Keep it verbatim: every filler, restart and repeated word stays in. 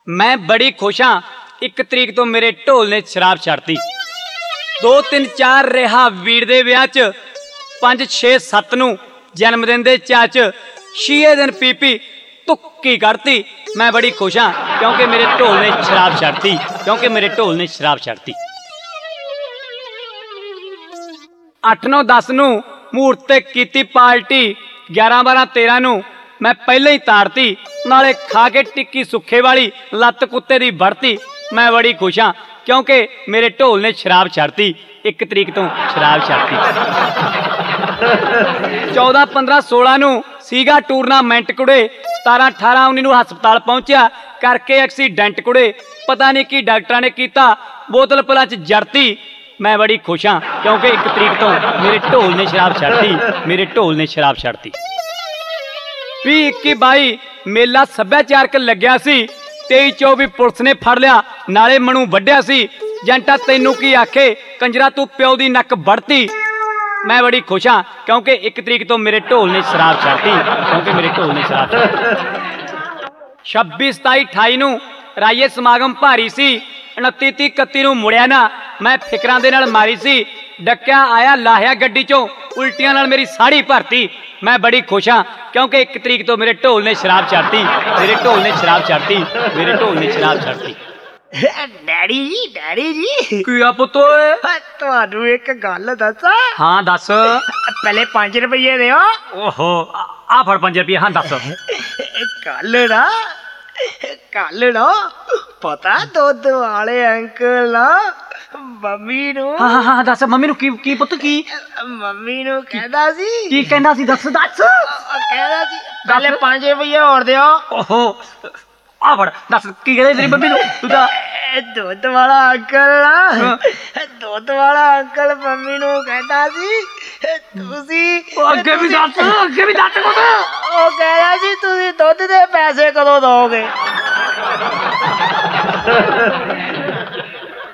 मैं बड़ी खुश हाँ, एक तरीक तो मेरे ढोल ने शराब छड्डती। दो तीन चार रिहा वीर दे विआह च, पंज छे सत्त नूं जन्मदिन दे चाऽ च, छे दिन पी पी तुक्की कढ़ती। मैं बड़ी खुश हाँ क्योंकि मेरे ढोल ने शराब छड्डती, क्योंकि मेरे ढोल ने शराब छड्डती। अठ नौ दस नूं मुहूर्त ते कीती पार्टी, ग्यारह बारह तेरह नूं मैं पहले ही ताड़ती, नाले खा के टिक्की सुखे वाली लत्त कुत्ते दी बढ़ती। मैं बड़ी खुश हाँ क्योंकि मेरे ढोल ने शराब छड्डती, एक तरीक तो शराब छड्डती। चौदह पंद्रह सोलह नूं सीगा टूरनामेंट कुड़े, सतारह अठारह उन्नी नूं हस्पताल पहुंचा करके एक्सीडेंट कुड़े, पता नहीं कि डॉक्टर ने किया, बोतल पलां च जड़ती। मैं बड़ी खुश हाँ क्योंकि एक तरीक तो मेरे ढोल ने शराब छड्डती, मेरे ढोल ने शराब छड्डती। भी इक्की बाई मेला सभ्याचारक लग्या सी, तेई चौबी पुलिस ने फड़ लिया, नाले मनु वड्डिया सी। जंटा तैनू की आखे कंजरा तू प्यो दी नक बढ़ती। मैं बड़ी खुश हाँ क्योंकि एक तरीक तो मेरे ढोल ने शराब छड्डती, क्योंकि मेरे ढोल ने शराब छड्डती। छब्बी सताई अठाई नूं राइए समागम भारी सी, उनती तीह इकत्ती नूं मुड़िया ना मैं फिकरां दे नाल मारी सी। डक्या आया लाहिया गड्डी चों, उल्टियां नाल मेरी साड़ी भरती। मैं बड़ी खुश हाँ क्योंकि एक तरीक तो मेरे ढोल ने शराब छड्डती, मेरे ढोल ने शराब छड्डती, मेरे ढोल ने शराब छड्डती। डैडी जी, डैडी जी की आ पुत्त ओए? तुहानू एक गल दसा? हाँ दस। पहले पांच रुपये दियो। ओहो आ फड़ पंज रुपये। हाँ दस। कल ना कल ना पता दुध वाले अंकल ना मम्मी नू हाँ हाँ हाँ दस। मम्मी नू की की पुत्त की मम्मी नू कहदा सी की कहंदा सी? दस दस। कहदा सी पहले पांच रुपये और दियो। ओहो आ फड़ दस। की कहदे तेरी मम्मी नू? तू ता दुध वाला अंकल ना दुध वाला अंकल मम्मी नू कहदा सी तुसी अगे भी दस, अगे भी दस कुछ। ओ कहदा सी तुसी दुध दे पैसे कदों दोगे?